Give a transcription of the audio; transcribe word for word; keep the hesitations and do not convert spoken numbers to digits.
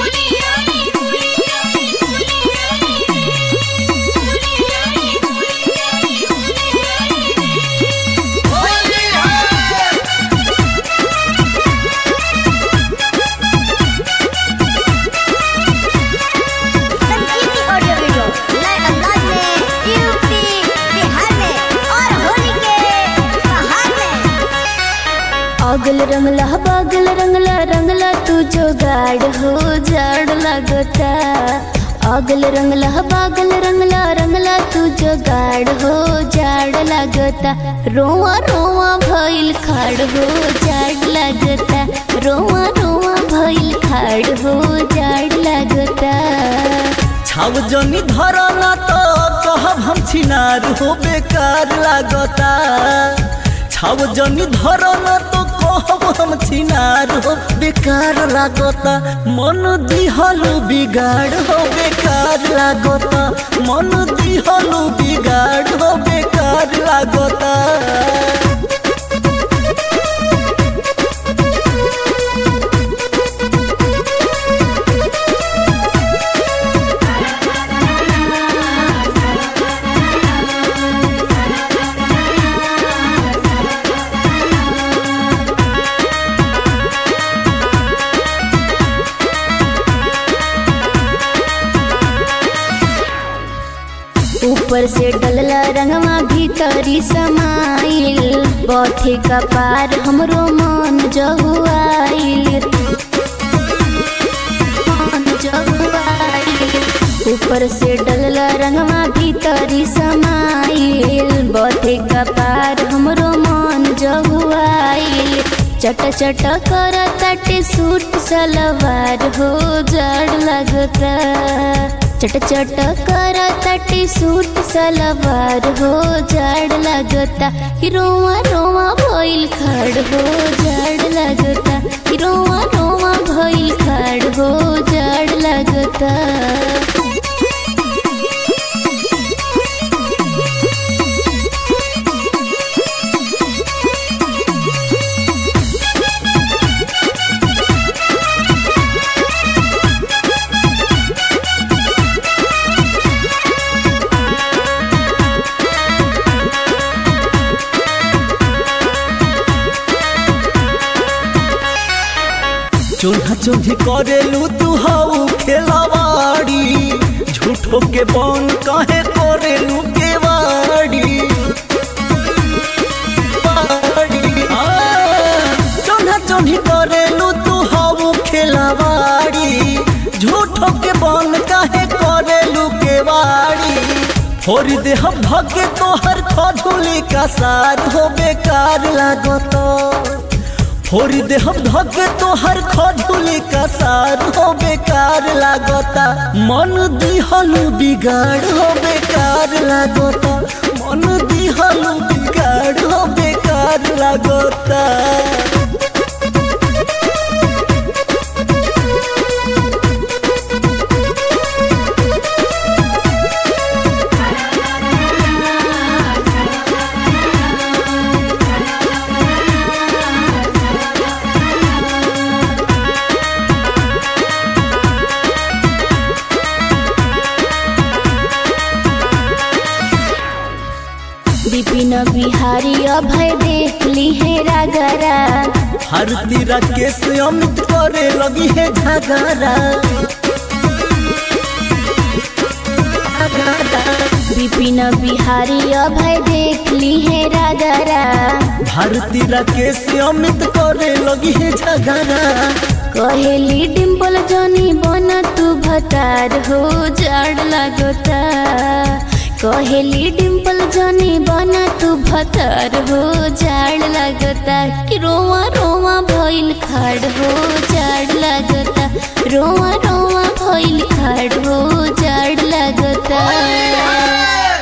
अगल रंगला बगल रंगला रंगला तू जो गाड़ हो जाड़ लगता। अगल रंगला बगल रंगला रंगला तू जो गाड़ हो जाड़ लगता। रोआ रोआ भइल खाड़ हो जाड़ लगता। रोआ रोआ भइल खाड़ हो जाड़ लगता। छाव जनी धरना तो कहब हम छिनार हो बेकार लागता। छाव जनी धरना तो कहब हम छिनार हो बेकार लागता। मन दिहलु बिगाड़ हो बेकार लागता। मन दिहलु बिगाड़ हो बेकार लागता। ऊपर से डलला रंगवा भीतरी समाइल। बौथे का पार हमरो मन जहुआइल। मन जहुआइल। ऊपर से डलला रंगवा भीतरी समाइल। बौथे का पार हमरो मन जहुआइल। चट चट कर तटे सूट सलवार हो जाड़ लगता। चट चट कर तटे सूट सलवार हो जाड़ लगता। रोआ रोआ भइल खाड़ हो जाड़ लगता। रोआ रोआ भइल खाड़ हो जाड़ लगता। चोन्हा चोन्ही करेलू तू हाउ खेलावाड़ी। झूठो के बन काहे करेलू केवाड़ी। चोन्हा चोन्ही करेलू तू हाउ खेलावाड़ी। झूठो के बन काहे करेलू केवाड़ी। फोड़ दे हम भगे तोहर खजूली का सार हो बेकार लागता। फोड़ दे हम धके तोहर खजूली का सार हो बेकार लागता। मन दिहलु बिगाड़ हो बेकार लागता। मन दिहलु बिगाड़ हो बेकार लागता। विपिन बिहारी अभय देख ली है रागरा। भारती राकेश अमित करे लगी है झगड़ा। विपिन बिहारी अभय देख ली है रागरा। भारती राकेश अमित करे लगी है झगड़ा। कहेली डिम्पल जनी बना तू भतार हो जाड़ लगता। कहेली डिम्पल जनी बना तू भतार हो जाड़ लगता। कि रोआ रोआ भइल खाड़ हो जाड़ लगता। रोआ रोआ भइल खाड़ हो जाड़ लगता।